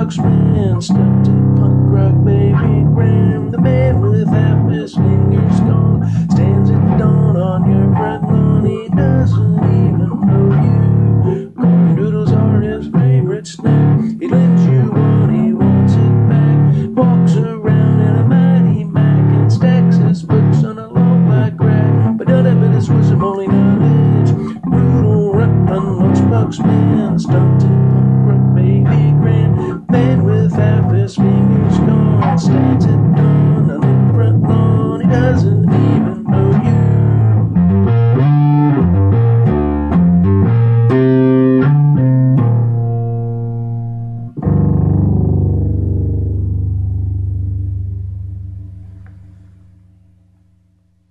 marksman, stunted punk rock baby Graham, the man with half his fingers gone, stands at dawn on your front lawn. He doesn't even know you. Corn doodles are his favorite snack. He lives